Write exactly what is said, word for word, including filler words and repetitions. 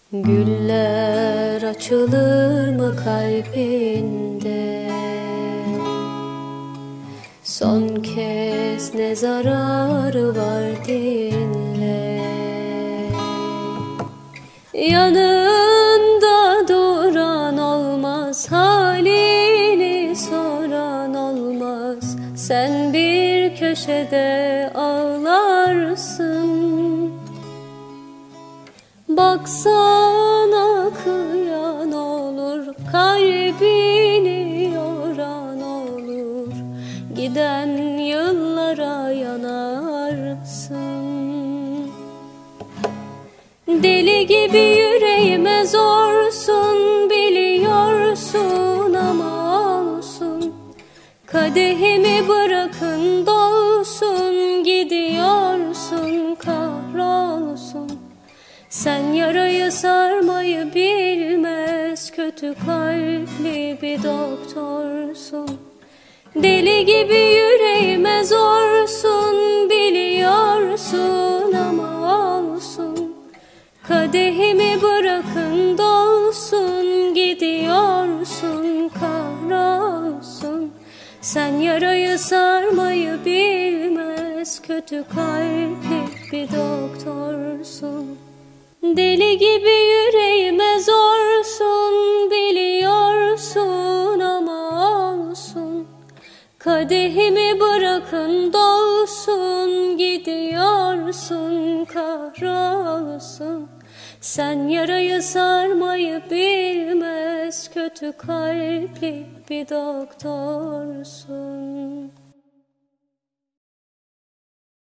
Güller açılır mı kalbinde? Son kez ne zararı var dinle. Yanında duran olmaz, halini soran olmaz. Sen bir köşede ağlarsın. Baksana kıyan olur, kalbini yoran olur. Giden yıllara yanarsın. Deli gibi yüreğime zorsun, biliyorsun ama olsun. Kadehimi bırakın dolsun, gidiyorsun kahrolsun. Sen yarayı sarmayı bilmez, kötü kalpli bir doktorsun. Deli gibi yüreğime zorsun, biliyorsun ama olsun. Kadehimi bırakın dolsun, gidiyorsun kahrolsun. Sen yarayı sarmayı bilmez, kötü kalpli bir doktorsun. Deli gibi yüreğime zorsun, biliyorsun ama olsun. Kadehimi bırakın dolsun, gidiyorsun kahrolsun. Sen yarayı sarmayı bilmez, kötü kalpli bir doktorsun.